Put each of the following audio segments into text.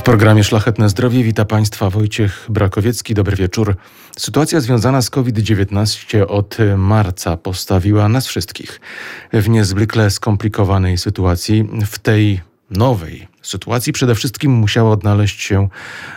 programie Szlachetne Zdrowie wita Państwa Wojciech Brakowiecki. Dobry wieczór. Sytuacja związana z COVID-19 od marca postawiła nas wszystkich w niezwykle skomplikowanej sytuacji. W tej nowej sytuacji przede wszystkim musiała odnaleźć się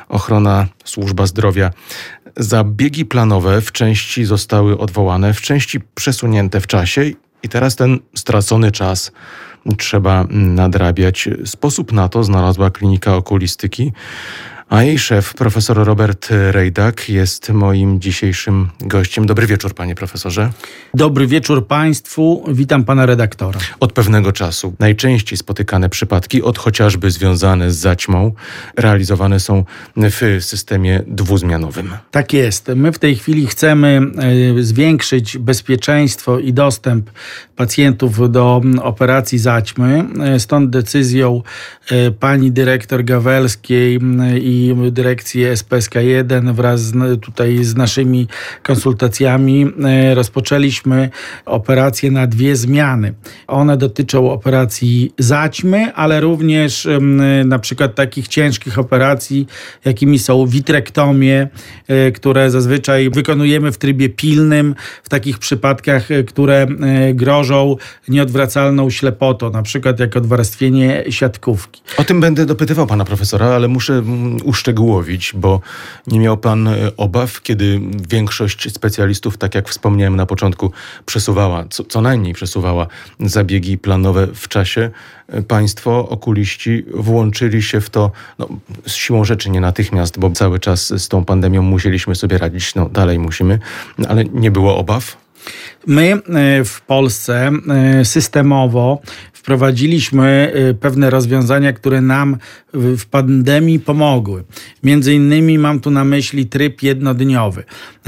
służba zdrowia. Zabiegi planowe w części zostały odwołane, w części przesunięte w czasie i teraz ten stracony czas trzeba nadrabiać. Sposób na to znalazła Klinika Okulistyki, a jej szef, profesor Robert Rejdak, jest moim dzisiejszym gościem. Dobry wieczór, panie profesorze. Dobry wieczór państwu. Witam pana redaktora. Od pewnego czasu najczęściej spotykane przypadki, chociażby związane z zaćmą, realizowane są w systemie dwuzmianowym. Tak jest. My w tej chwili chcemy zwiększyć bezpieczeństwo i dostęp pacjentów do operacji zaćmy. Stąd decyzją pani dyrektor Gawelskiej i dyrekcji SPSK1 wraz z naszymi konsultacjami rozpoczęliśmy operacje na 2 zmiany. One dotyczą operacji zaćmy, ale również na przykład takich ciężkich operacji, jakimi są witrektomie, które zazwyczaj wykonujemy w trybie pilnym, w takich przypadkach, które grożą nieodwracalną ślepotą, na przykład jak odwarstwienie siatkówki. O tym będę dopytywał pana profesora, ale muszę uszczegółowić, bo nie miał pan obaw, kiedy większość specjalistów, tak jak wspomniałem na początku, przesuwała, co najmniej przesuwała zabiegi planowe w czasie. Państwo, okuliści, włączyli się w to z siłą rzeczy nie natychmiast, bo cały czas z tą pandemią musieliśmy sobie radzić, dalej musimy, ale nie było obaw? My w Polsce systemowo wprowadziliśmy pewne rozwiązania, które nam w pandemii pomogły. Między innymi mam tu na myśli tryb jednodniowy.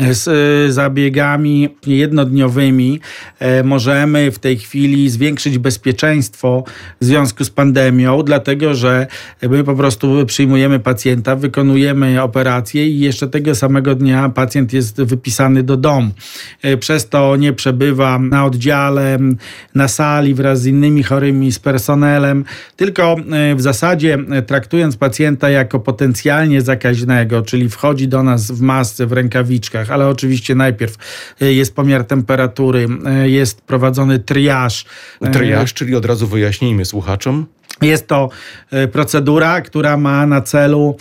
Z zabiegami jednodniowymi możemy w tej chwili zwiększyć bezpieczeństwo w związku z pandemią, dlatego że my po prostu przyjmujemy pacjenta, wykonujemy operację i jeszcze tego samego dnia pacjent jest wypisany do domu. Przez to nie przebywa na oddziale, na sali wraz z innymi chorymi, z personelem, tylko w zasadzie traktując pacjenta jako potencjalnie zakaźnego, czyli wchodzi do nas w masce, w rękawiczkach, ale oczywiście najpierw jest pomiar temperatury, jest prowadzony triaż. Triaż, czyli od razu wyjaśnijmy słuchaczom. Jest to procedura, która ma na celu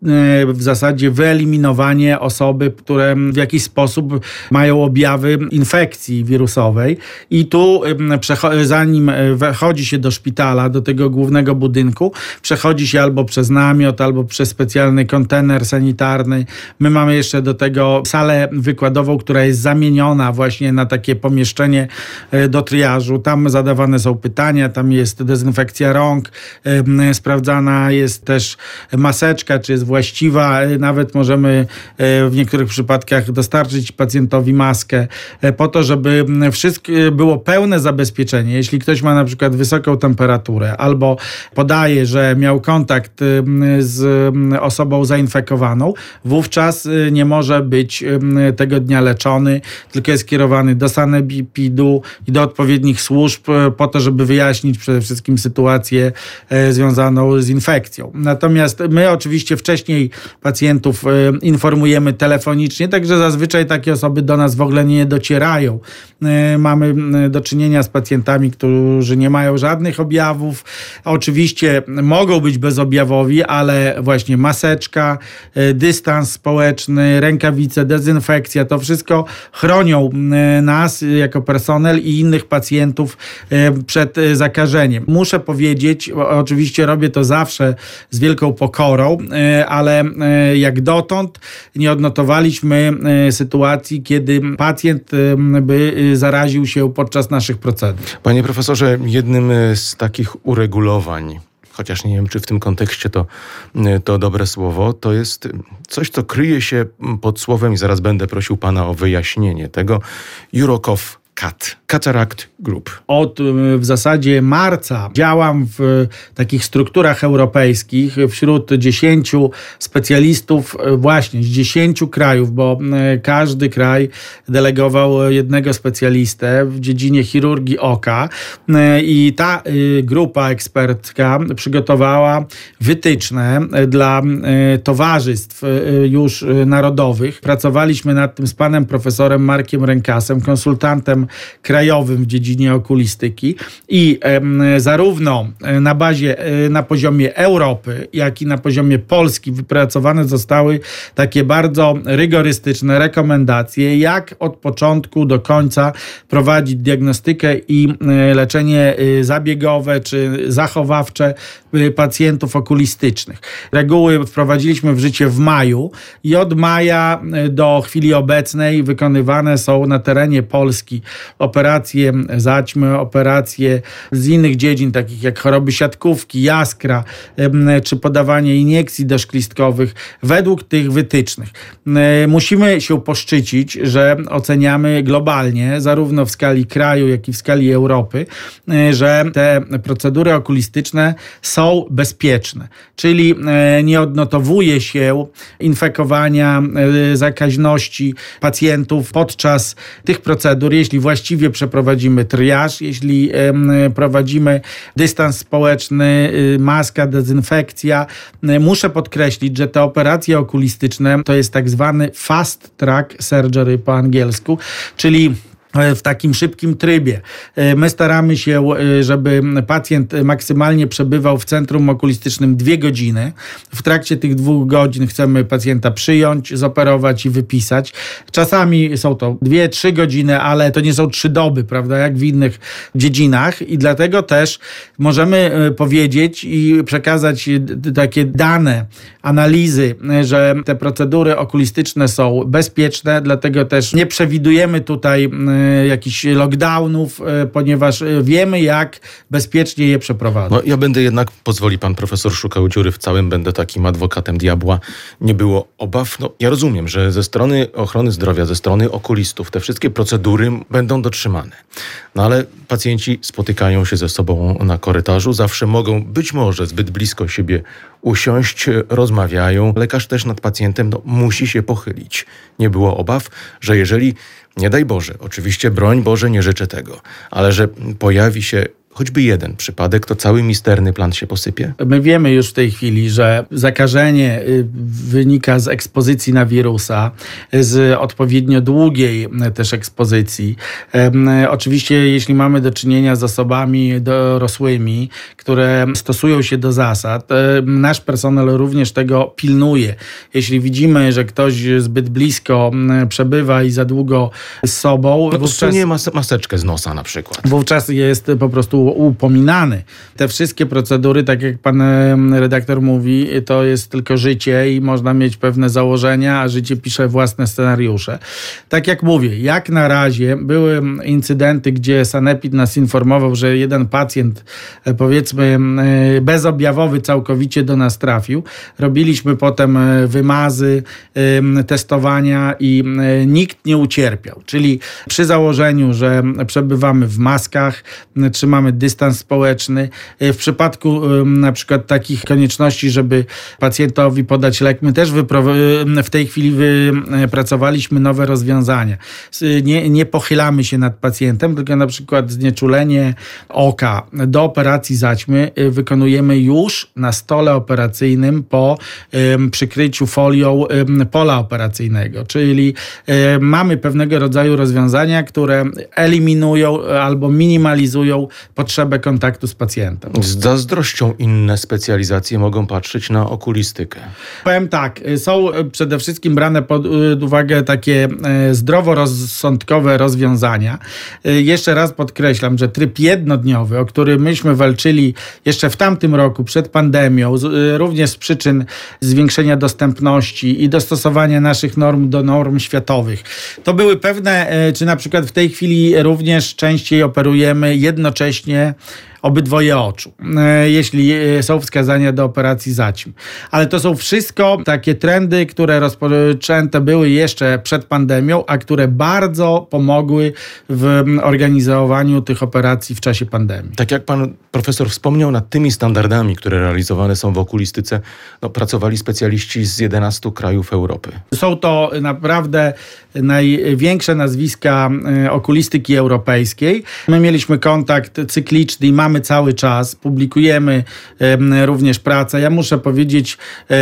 w zasadzie wyeliminowanie osoby, które w jakiś sposób mają objawy infekcji wirusowej i tu zanim wchodzi się do szpitala, do tego głównego budynku, przechodzi się albo przez namiot, albo przez specjalny kontener sanitarny. My mamy jeszcze do tego salę wykładową, która jest zamieniona właśnie na takie pomieszczenie do triażu. Tam zadawane są pytania, tam jest dezynfekcja rąk, sprawdzana jest też maseczka, czy jest właściwa. Nawet możemy w niektórych przypadkach dostarczyć pacjentowi maskę po to, żeby było pełne zabezpieczenie. Jeśli ktoś ma na przykład wysoką temperaturę albo podaje, że miał kontakt z osobą zainfekowaną, wówczas nie może być tego dnia leczony, tylko jest kierowany do sanepidu i do odpowiednich służb po to, żeby wyjaśnić przede wszystkim sytuację związaną z infekcją. Natomiast my oczywiście wcześniej pacjentów informujemy telefonicznie, także zazwyczaj takie osoby do nas w ogóle nie docierają. Mamy do czynienia z pacjentami, którzy nie mają żadnych objawów. Oczywiście mogą być bezobjawowi, ale właśnie maseczka, dystans społeczny, rękawice, dezynfekcja, to wszystko chronią nas jako personel i innych pacjentów przed zakażeniem. Muszę powiedzieć, oczywiście robię to zawsze z wielką pokorą, ale jak dotąd nie odnotowaliśmy sytuacji, kiedy pacjent by zaraził się podczas naszych procedur. Panie profesorze, jednym z takich uregulowań, chociaż nie wiem, czy w tym kontekście to dobre słowo, to jest coś, co kryje się pod słowem, i zaraz będę prosił pana o wyjaśnienie tego, Eurocov CAT, Cataract Group. Od w zasadzie marca działam w takich strukturach europejskich wśród 10 specjalistów właśnie z 10 krajów, bo każdy kraj delegował jednego specjalistę w dziedzinie chirurgii oka i ta grupa ekspercka przygotowała wytyczne dla towarzystw już narodowych. Pracowaliśmy nad tym z panem profesorem Markiem Rękasem, konsultantem krajowym w dziedzinie okulistyki i zarówno na poziomie Europy, jak i na poziomie Polski wypracowane zostały takie bardzo rygorystyczne rekomendacje, jak od początku do końca prowadzić diagnostykę i leczenie zabiegowe czy zachowawcze pacjentów okulistycznych. Reguły wprowadziliśmy w życie w maju i od maja do chwili obecnej wykonywane są na terenie Polski operacje zaćmy, operacje z innych dziedzin, takich jak choroby siatkówki, jaskra, czy podawanie iniekcji doszklistkowych według tych wytycznych. Musimy się poszczycić, że oceniamy globalnie, zarówno w skali kraju, jak i w skali Europy, że te procedury okulistyczne są bezpieczne, czyli nie odnotowuje się infekowania, zakaźności pacjentów podczas tych procedur, jeśli właściwie przeprowadzimy triaż, jeśli prowadzimy dystans społeczny, maska, dezynfekcja. Muszę podkreślić, że te operacje okulistyczne to jest tak zwany fast track surgery po angielsku, czyli w takim szybkim trybie. My staramy się, żeby pacjent maksymalnie przebywał w centrum okulistycznym 2 godziny. W trakcie tych 2 godzin chcemy pacjenta przyjąć, zoperować i wypisać. Czasami są to 2-3 godziny, ale to nie są 3 doby, prawda, jak w innych dziedzinach i dlatego też możemy powiedzieć i przekazać takie dane, analizy, że te procedury okulistyczne są bezpieczne, dlatego też nie przewidujemy tutaj jakichś lockdownów, ponieważ wiemy, jak bezpiecznie je przeprowadzać. No, ja będę jednak, pozwoli pan profesor, szukał dziury w całym, będę takim adwokatem diabła. Nie było obaw. No, ja rozumiem, że ze strony ochrony zdrowia, ze strony okulistów te wszystkie procedury będą dotrzymane. No ale pacjenci spotykają się ze sobą na korytarzu, zawsze mogą być może zbyt blisko siebie usiąść, rozmawiają. Lekarz też nad pacjentem musi się pochylić. Nie było obaw, że jeżeli, nie daj Boże, oczywiście broń Boże, nie życzę tego, ale że pojawi się choćby jeden przypadek, to cały misterny plan się posypie? My wiemy już w tej chwili, że zakażenie wynika z ekspozycji na wirusa, z odpowiednio długiej też ekspozycji. Oczywiście, jeśli mamy do czynienia z osobami dorosłymi, które stosują się do zasad, nasz personel również tego pilnuje. Jeśli widzimy, że ktoś zbyt blisko przebywa i za długo z sobą, Usunie maseczkę z nosa na przykład. Wówczas jest po prostu upominany. Te wszystkie procedury, tak jak pan redaktor mówi, to jest tylko życie i można mieć pewne założenia, a życie pisze własne scenariusze. Tak jak mówię, jak na razie były incydenty, gdzie sanepid nas informował, że jeden pacjent, powiedzmy bezobjawowy całkowicie do nas trafił. Robiliśmy potem wymazy, testowania i nikt nie ucierpiał. Czyli przy założeniu, że przebywamy w maskach, trzymamy dystans społeczny. W przypadku na przykład takich konieczności, żeby pacjentowi podać lek, my też w tej chwili wypracowaliśmy nowe rozwiązania. Nie pochylamy się nad pacjentem, tylko na przykład znieczulenie oka do operacji zaćmy wykonujemy już na stole operacyjnym po przykryciu folią pola operacyjnego. Czyli mamy pewnego rodzaju rozwiązania, które eliminują albo minimalizują potrzebę kontaktu z pacjentem. Z zazdrością inne specjalizacje mogą patrzeć na okulistykę. Powiem tak, są przede wszystkim brane pod uwagę takie zdroworozsądkowe rozwiązania. Jeszcze raz podkreślam, że tryb jednodniowy, o który myśmy walczyli jeszcze w tamtym roku, przed pandemią, również z przyczyn zwiększenia dostępności i dostosowania naszych norm do norm światowych. To były pewne, czy na przykład w tej chwili również częściej operujemy jednocześnie obydwoje oczu, jeśli są wskazania do operacji zaćmy. Ale to są wszystko takie trendy, które rozpoczęte były jeszcze przed pandemią, a które bardzo pomogły w organizowaniu tych operacji w czasie pandemii. Tak jak pan profesor wspomniał, nad tymi standardami, które realizowane są w okulistyce, pracowali specjaliści z 11 krajów Europy. Są to naprawdę największe nazwiska okulistyki europejskiej. My mieliśmy kontakt cykliczny i mamy cały czas. Publikujemy również pracę. Ja muszę powiedzieć,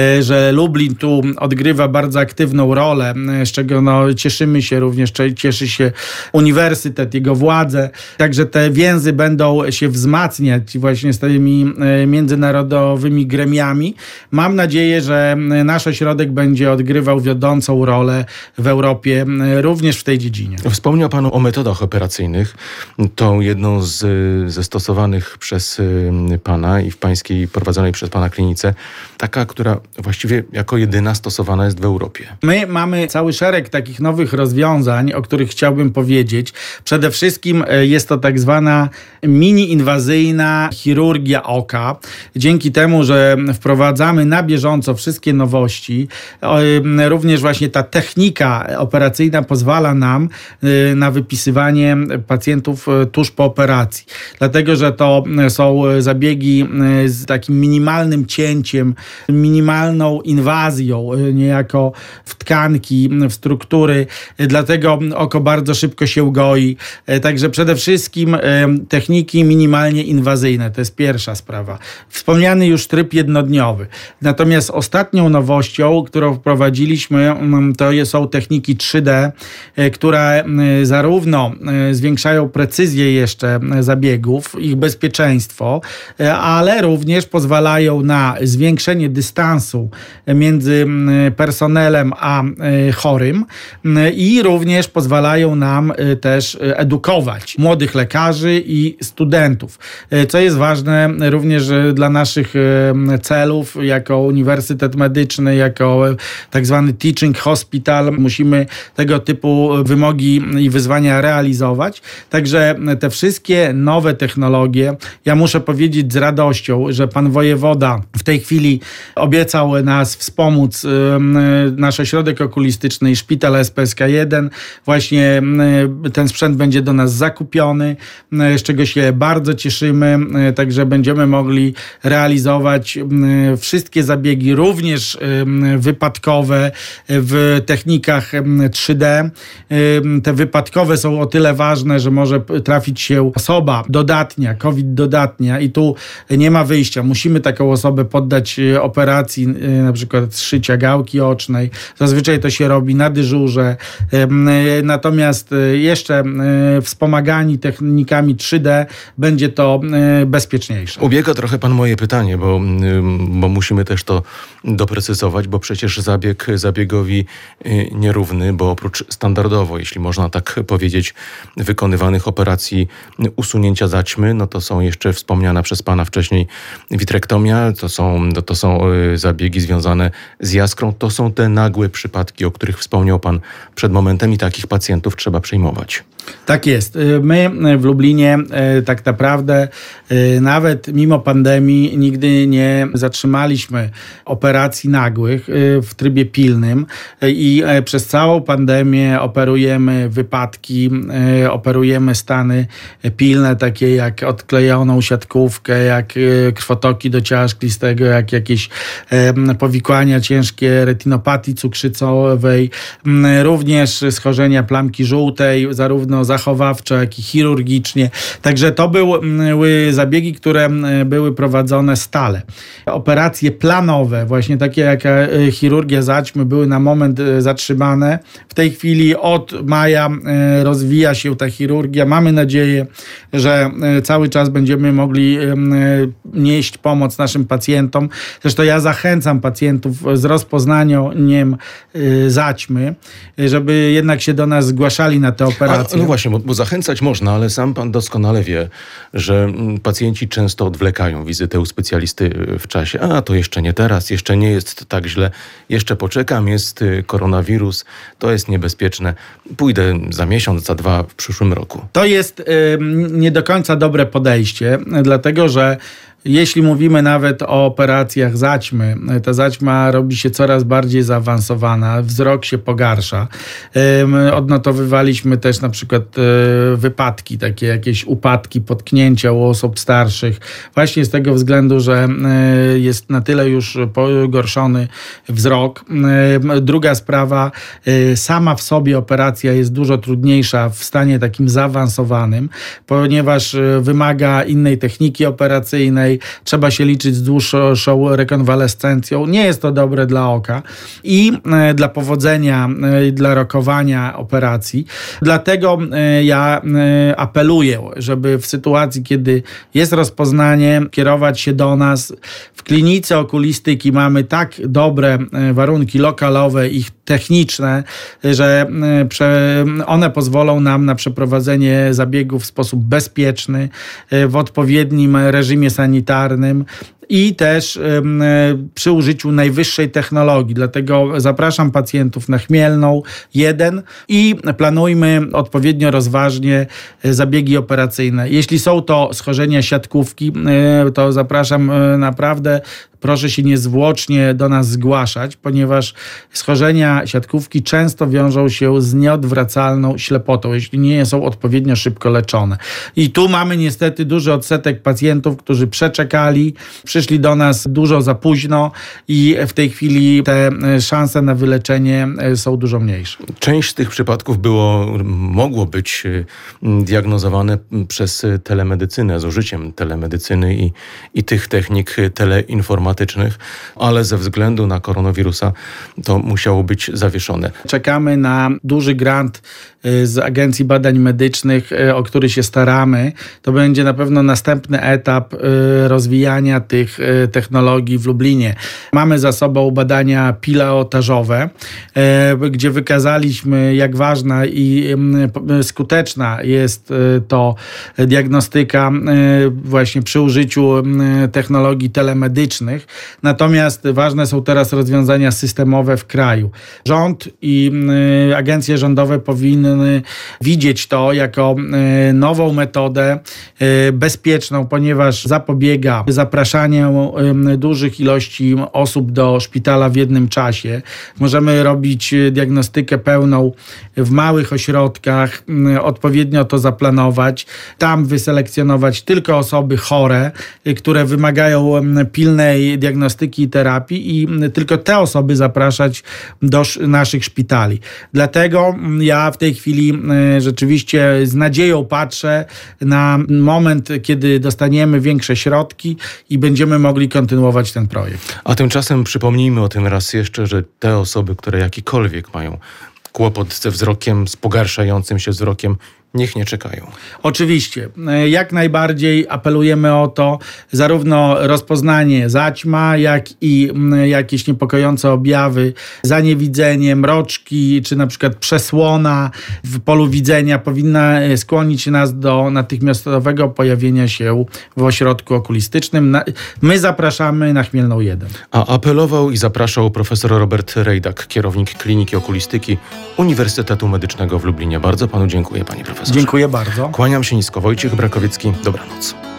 że Lublin tu odgrywa bardzo aktywną rolę, z czego cieszymy się również, cieszy się uniwersytet, jego władze. Także te więzy będą się wzmacniać właśnie z tymi międzynarodowymi gremiami. Mam nadzieję, że nasz ośrodek będzie odgrywał wiodącą rolę w Europie, również w tej dziedzinie. Wspomniał pan o metodach operacyjnych. Tą jedną ze stosowanych przez pana i w pańskiej prowadzonej przez pana klinice, taka, która właściwie jako jedyna stosowana jest w Europie. My mamy cały szereg takich nowych rozwiązań, o których chciałbym powiedzieć. Przede wszystkim jest to tak zwana mini-inwazyjna chirurgia oka. Dzięki temu, że wprowadzamy na bieżąco wszystkie nowości, również właśnie ta technika operacyjna pozwala nam na wypisywanie pacjentów tuż po operacji. Dlatego, że to są zabiegi z takim minimalnym cięciem, minimalną inwazją niejako w tkanki, w struktury. Dlatego oko bardzo szybko się goi. Także przede wszystkim techniki minimalnie inwazyjne. To jest pierwsza sprawa. Wspomniany już tryb jednodniowy. Natomiast ostatnią nowością, którą wprowadziliśmy, to są techniki 3D, które zarówno zwiększają precyzję jeszcze zabiegów, ich bezpieczeństwo, ale również pozwalają na zwiększenie dystansu między personelem a chorym i również pozwalają nam też edukować młodych lekarzy i studentów, co jest ważne również dla naszych celów jako uniwersytet medyczny, jako tak zwany teaching hospital. Musimy tego typu wymogi i wyzwania realizować. Także te wszystkie nowe technologie, ja muszę powiedzieć z radością, że pan wojewoda w tej chwili obiecał nas wspomóc, nasz ośrodek okulistyczny i szpital SPSK1. Właśnie ten sprzęt będzie do nas zakupiony, z czego się bardzo cieszymy. Także będziemy mogli realizować wszystkie zabiegi, również wypadkowe w technikach 3D. Te wypadkowe są o tyle ważne, że może trafić się osoba dodatnia, COVID dodatnia i tu nie ma wyjścia. Musimy taką osobę poddać operacji, na przykład zszycia gałki ocznej. Zazwyczaj to się robi na dyżurze. Natomiast jeszcze wspomagani technikami 3D będzie to bezpieczniejsze. Ubiega trochę pan moje pytanie, bo musimy też to doprecyzować, bo przecież zabiegowi nierówny, bo oprócz standardowo, jeśli można tak powiedzieć, wykonywanych operacji usunięcia zaćmy, to są jeszcze wspomniana przez pana wcześniej witrektomia, to są zabiegi związane z jaskrą, to są te nagłe przypadki, o których wspomniał pan przed momentem i takich pacjentów trzeba przyjmować. Tak jest. My w Lublinie tak naprawdę nawet mimo pandemii nigdy nie zatrzymaliśmy operacji nagłych w trybie pilnym i przez całą pandemię operujemy wypadki, operujemy stany pilne, takie jak odklejoną siatkówkę, jak krwotoki do ciała szklistego, jak jakieś powikłania ciężkie retinopatii cukrzycowej, również schorzenia plamki żółtej, zarówno zachowawczo, jak i chirurgicznie. Także to były zabiegi, które były prowadzone stale. Operacje planowe, właśnie takie jak chirurgia zaćmy, były na moment zatrzymane. W tej chwili od maja rozwija się ta chirurgia. Mamy nadzieję, że cały czas będziemy mogli nieść pomoc naszym pacjentom. Zresztą ja zachęcam pacjentów z rozpoznaniem zaćmy, żeby jednak się do nas zgłaszali na te operacje. No właśnie, bo zachęcać można, ale sam pan doskonale wie, że pacjenci często odwlekają wizytę u specjalisty w czasie. A to jeszcze nie teraz, jeszcze nie jest tak źle, jeszcze poczekam, jest koronawirus, to jest niebezpieczne. Pójdę za miesiąc, za 2 w przyszłym roku. To jest nie do końca dobre podejście, dlatego że jeśli mówimy nawet o operacjach zaćmy, ta zaćma robi się coraz bardziej zaawansowana, wzrok się pogarsza. Odnotowywaliśmy też na przykład wypadki, takie jakieś upadki, potknięcia u osób starszych, właśnie z tego względu, że jest na tyle już pogorszony wzrok. Druga sprawa, sama w sobie operacja jest dużo trudniejsza w stanie takim zaawansowanym, ponieważ wymaga innej techniki operacyjnej, trzeba się liczyć z dłuższą rekonwalescencją. Nie jest to dobre dla oka i dla powodzenia, dla rokowania operacji. Dlatego ja apeluję, żeby w sytuacji, kiedy jest rozpoznanie, kierować się do nas. W klinice okulistyki mamy tak dobre warunki lokalowe i techniczne, że one pozwolą nam na przeprowadzenie zabiegów w sposób bezpieczny, w odpowiednim reżimie sanitarnym i też przy użyciu najwyższej technologii. Dlatego zapraszam pacjentów na Chmielną 1 i planujmy odpowiednio rozważnie zabiegi operacyjne. Jeśli są to schorzenia siatkówki, to zapraszam naprawdę, proszę się niezwłocznie do nas zgłaszać, ponieważ schorzenia siatkówki często wiążą się z nieodwracalną ślepotą, jeśli nie są odpowiednio szybko leczone. I tu mamy niestety duży odsetek pacjentów, którzy przeczekali, przyszli do nas dużo za późno i w tej chwili te szanse na wyleczenie są dużo mniejsze. Część z tych przypadków mogło być diagnozowane przez telemedycynę, z użyciem telemedycyny i tych technik teleinformatycznych, ale ze względu na koronawirusa to musiało być zawieszone. Czekamy na duży grant z Agencji Badań Medycznych, o który się staramy. To będzie na pewno następny etap rozwijania tych technologii w Lublinie. Mamy za sobą badania pilotażowe, gdzie wykazaliśmy, jak ważna i skuteczna jest to diagnostyka właśnie przy użyciu technologii telemedycznych. Natomiast ważne są teraz rozwiązania systemowe w kraju. Rząd i agencje rządowe powinny widzieć to jako nową metodę bezpieczną, ponieważ zapobiega zapraszaniu dużych ilości osób do szpitala w jednym czasie. Możemy robić diagnostykę pełną w małych ośrodkach, odpowiednio to zaplanować, tam wyselekcjonować tylko osoby chore, które wymagają pilnej diagnostyki i terapii i tylko te osoby zapraszać do naszych szpitali. Dlatego ja w tej chwili rzeczywiście z nadzieją patrzę na moment, kiedy dostaniemy większe środki i będziemy mogli kontynuować ten projekt. A tymczasem przypomnijmy o tym raz jeszcze, że te osoby, które jakikolwiek mają kłopot ze wzrokiem, z pogarszającym się wzrokiem, niech nie czekają. Oczywiście. Jak najbardziej apelujemy o to, zarówno rozpoznanie zaćma, jak i jakieś niepokojące objawy, zaniewidzenie, mroczki, czy na przykład przesłona w polu widzenia powinna skłonić nas do natychmiastowego pojawienia się w ośrodku okulistycznym. My zapraszamy na Chmielną 1. A apelował i zapraszał profesor Robert Rejdak, kierownik Kliniki Okulistyki Uniwersytetu Medycznego w Lublinie. Bardzo panu dziękuję, panie profesorze. Dziękuję bardzo. Kłaniam się nisko, Wojciech Brakowiecki. Dobranoc.